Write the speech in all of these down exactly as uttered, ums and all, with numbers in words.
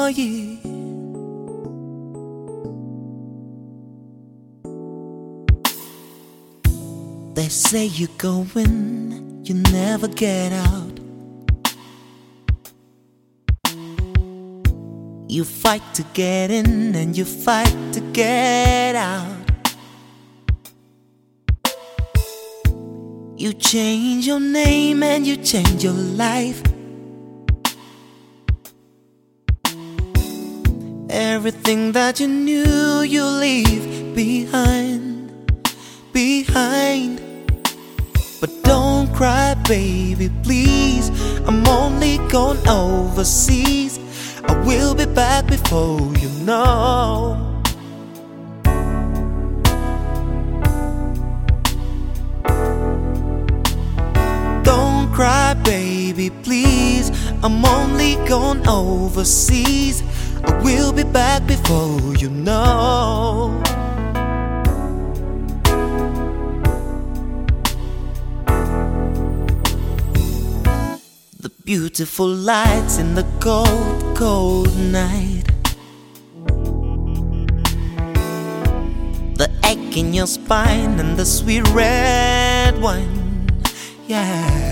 Oh yeah. They say you go in, you never get out. You fight to get in and you fight to get out. You change your name and you change your life. Everything that you knew you leave behind, behind. But don't cry, baby, please. I'm only going overseas. I will be back before you know. Don't cry, baby, please. I'm only going overseas. I will be back before you know. The beautiful lights in the cold, cold night. The ache in your spine and the sweet red wine. Yeah.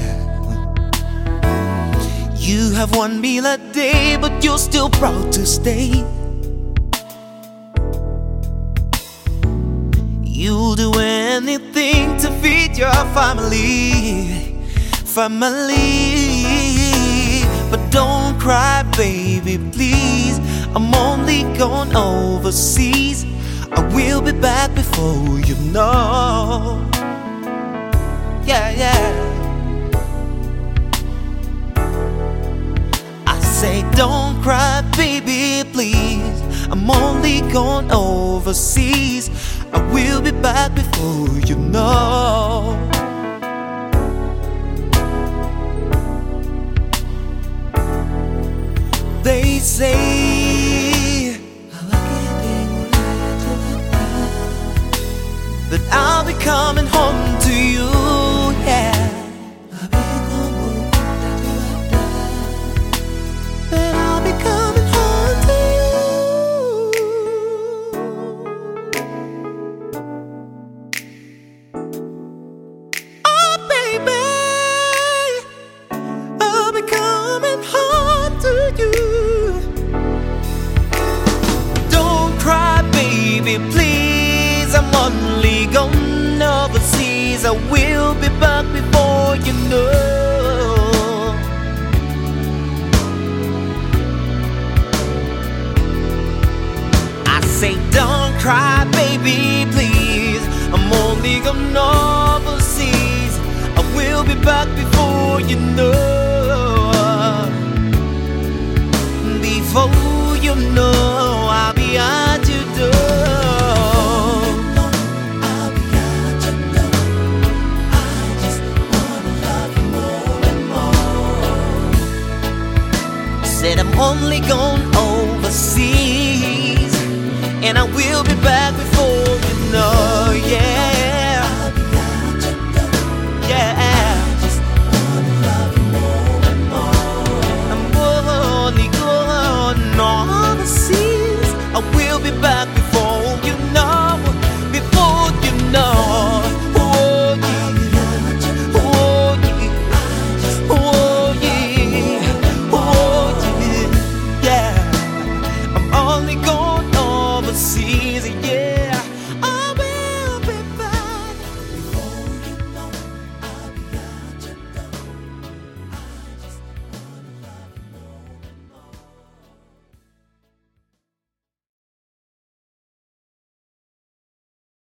You have one meal a day, but you're still proud to stay. You'll do anything to feed your family, family. But don't cry, baby, please. I'm only going overseas. I will be back before you know. Yeah, yeah. Say don't cry, baby, please. I'm only going overseas. I will be back before you know. They say that I'll be coming home to you, yeah. Please, I'm only going overseas. I will be back before you know. I say don't cry, baby, please. I'm only going overseas. I will be back before you know. Before you know, I'll be at your door. Said I'm only going overseas, and I will be back